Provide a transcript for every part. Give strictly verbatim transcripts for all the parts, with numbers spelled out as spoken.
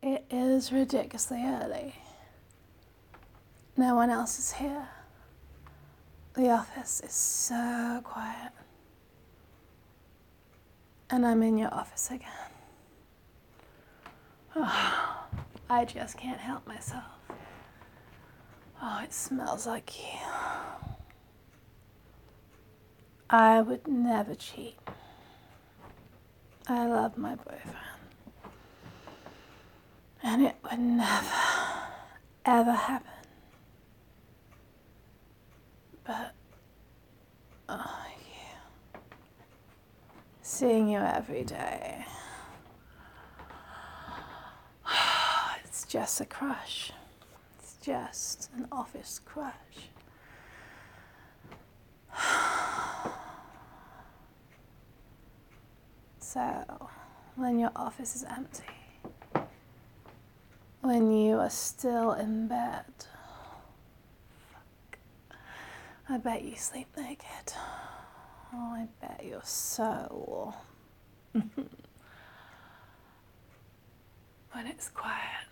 It is ridiculously early. No one else is here. The office is so quiet. And I'm in your office again. Oh, I just can't help myself. Oh, it smells like you. I would never cheat. I love my boyfriend. And it would never, ever happen. But, oh, you. Seeing you every day. It's just a crush. It's just an office crush. So, when your office is empty, when you are still in bed, fuck, I bet you sleep naked. Oh, I bet you're so warm. When it's quiet,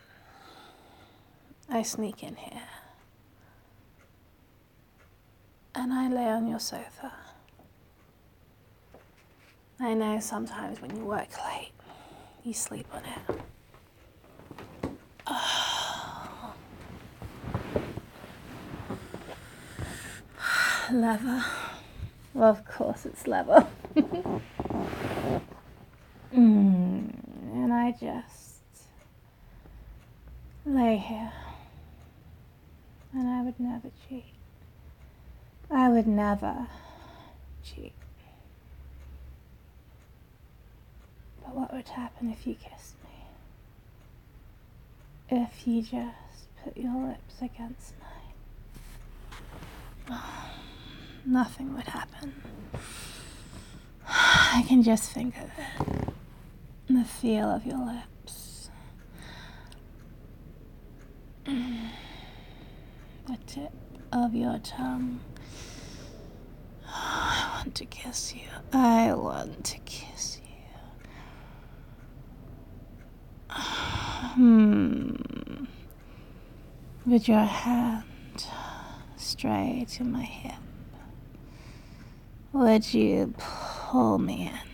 I sneak in here and I lay on your sofa. I know sometimes when you work late, you sleep on it. Oh. Leather. Well, of course it's leather. mm, and I just lay here. And I would never cheat. I would never cheat. But what would happen if you kissed me? If you just put your lips against mine? Oh, nothing would happen. I can just think of it. The feel of your lips. The tip of your tongue. Oh, I want to kiss you. I want to kiss you. Hmm. With your hand stray to my hip, would you pull me in?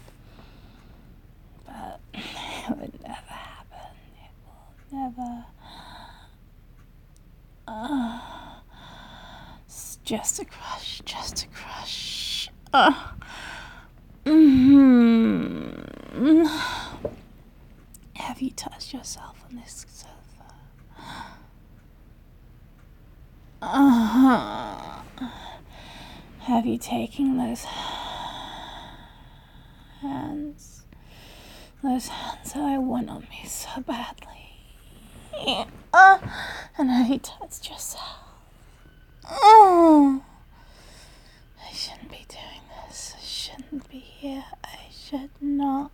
But it would never happen. It will never. Uh, it's just a crush, just a crush. Uh, mm-hmm. Have you touched yourself on this sofa? Uh-huh. Have you taken those hands? Those hands that I want on me so badly. Uh, and have you touched yourself? Oh. I shouldn't be doing this. I shouldn't be here. I should not.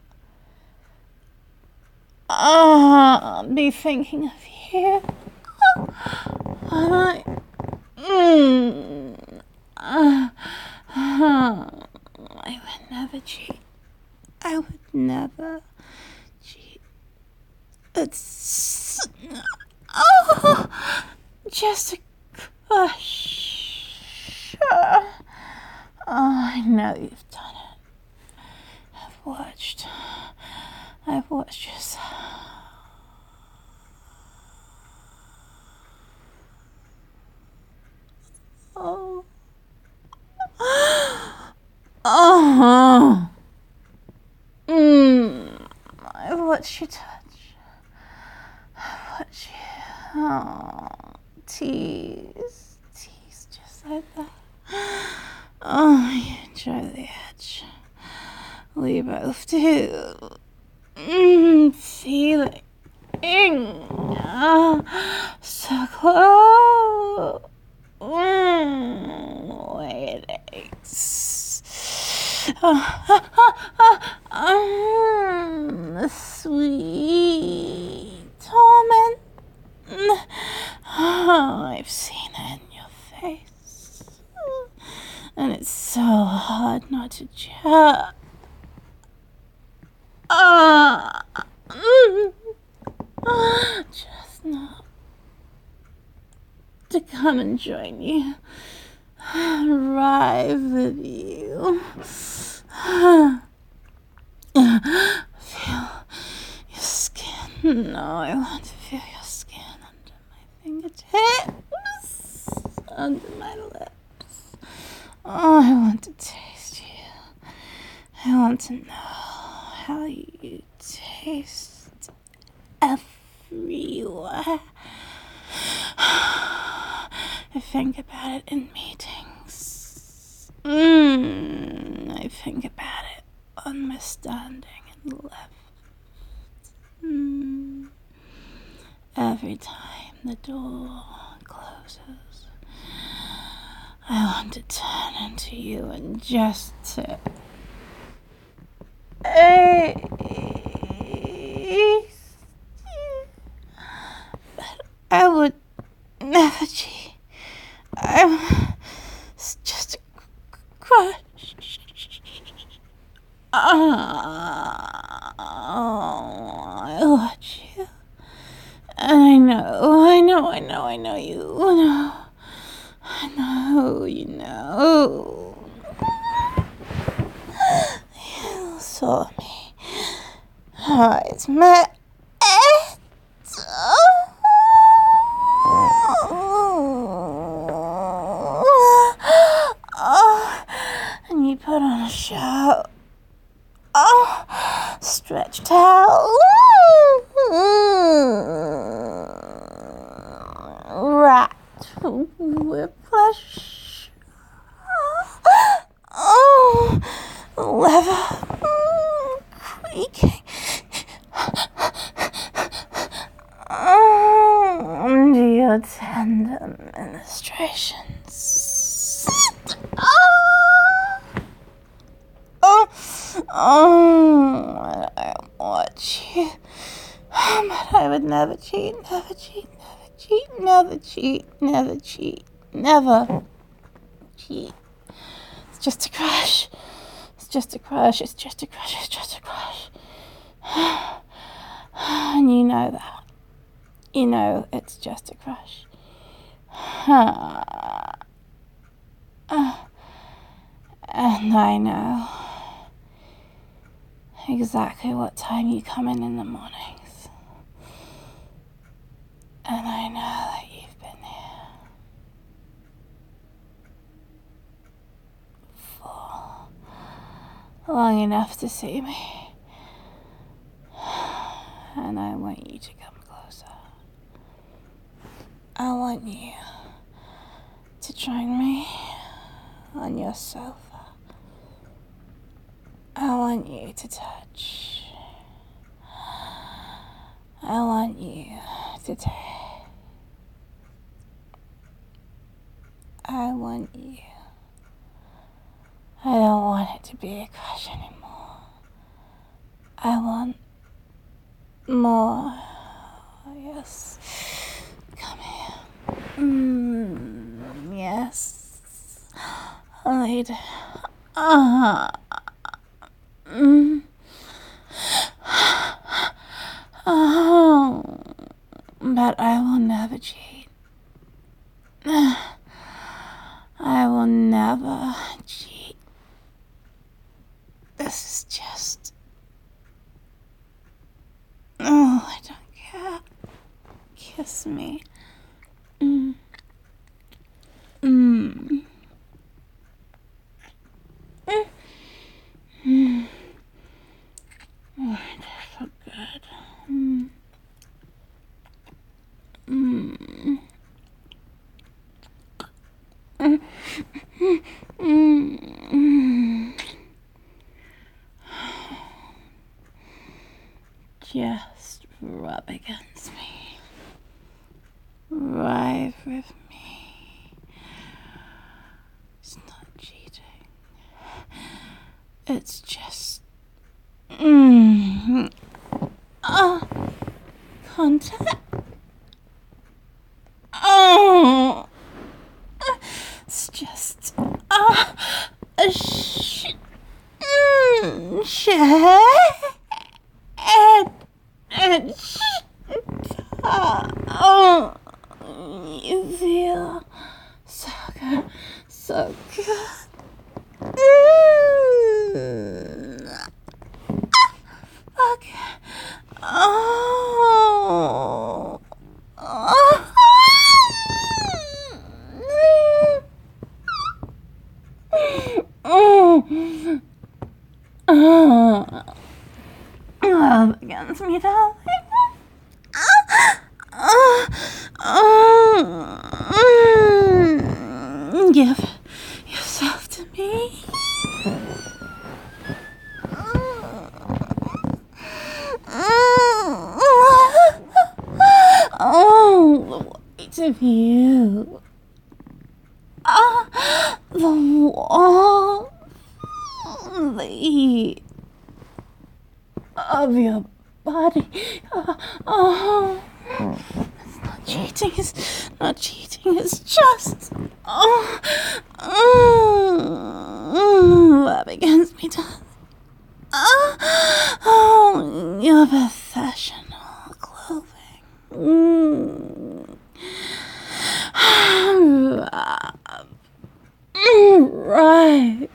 Uh, be thinking of you. I, mm, uh, uh, I would never cheat. I would never cheat. It's oh, just a crush. Oh, I know you've done it. I've watched. I've watched yourself. Oh. Oh. Mm. I've watched you touch. I've watched you. Oh. Tease. Tease just like that. Oh, you enjoy the edge. We both do. Mm, feeling. Uh, so close. Mm, wait, it aches. Oh, um, sweet torment. Oh, I've seen it in your face. And it's so hard not to judge. Ah. Mm. just not to come and join you, arrive with you, feel your skin. No, I want to feel your skin under my fingertips, under my lips. Oh, I want to taste you. I want to know how you taste everywhere. I think about it in meetings. Mm, I think about it on my standing in the lift. Mm. Every time the door closes, I want to turn into you and just to taste you. But I would never cheat. I'm it's just a crush. Oh, I watch you. And I know, I know, I know, I know you know. I know, you know. You saw me. Our eyes met. Oh, and you put on a show. Oh, stretched out. Wrapped with pleasure. Oh, leather creaking. Under your tender ministrations. Oh, oh, oh, I watch you. But I would never cheat, never cheat, never cheat, never cheat, never cheat, never cheat. It's just a crush. It's just a crush. It's just a crush. It's just a crush. And you know that. You know it's just a crush. And I know exactly what time you come in in the mornings. And I know that you've been here for long enough to see me. And I want you to come closer. I want you to join me on your sofa. I want you to touch. I want you to take. I want you. I don't want it to be a crush anymore. I want more. Yes. Come here. Mm, yes. Later. Uh-huh. Mm. Oh, but I will never cheat. I will never cheat. This is just... Oh, I don't care. Kiss me. Mm. Mm. Mm. Mm. Oh, that's so good. Mm. Mm. Mm. Mm. Just rub against me. Ride with me. It's not cheating. It's just... Mm. Oh, contact. Oh, it's just uh, a sh- mm, share and and sh- against me, darling. Uh, uh, mm, give yourself to me. Oh, the weight of you. Ah, the warmth, the heat of your body. Oh, oh. It's not cheating, it's not cheating, it's just, oh, mm, up against me, darling. Oh, oh, your professional clothing. Mm. Right.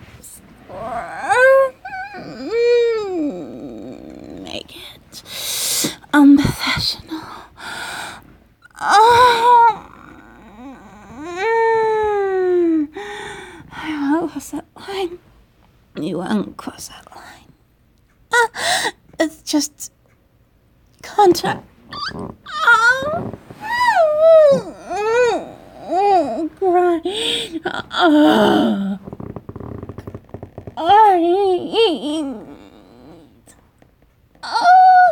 Make it unprofessional. Oh. I won't cross that line. You won't cross that line. Uh, it's just contact. Oh. Grind. Oh. I. Oh.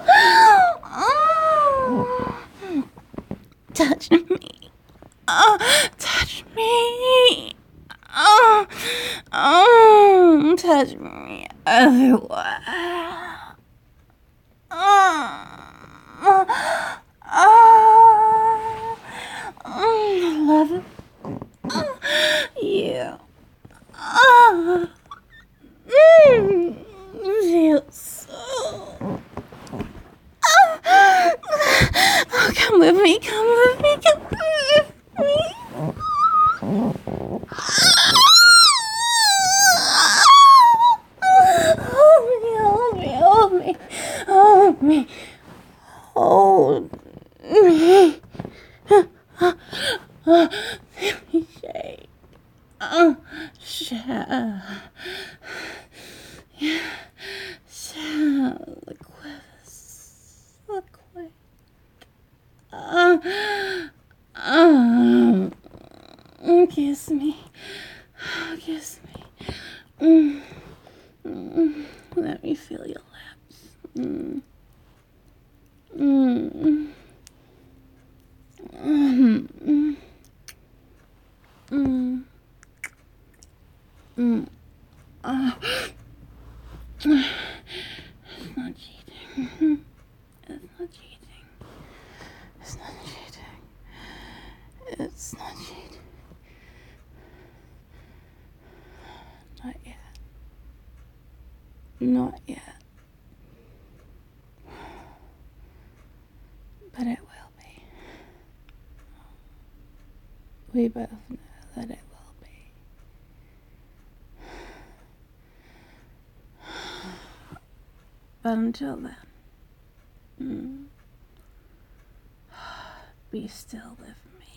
Oh. Touch me. Oh. Touch me. Oh. Oh. Touch me everywhere. Oh. Oh. I love it. Oh. You. Oh. Mm. Feels so. Oh. Oh, come with me, come with me, come with me. Hold me, hold me, hold me, hold me, hold me. Let me shake. Oh, shake. Yeah, shake. The quivers, the quick. Uh, um, kiss me, kiss me. Mm. Mm. Let me feel your lips. Mm. Mm. Mm. Mm. Mm. Mm. Uh. It's not cheating. It's not cheating. It's not cheating. It's not cheating. Not yet. Not yet. But it will be. We both know that it will be. But until then, mm, be still with me.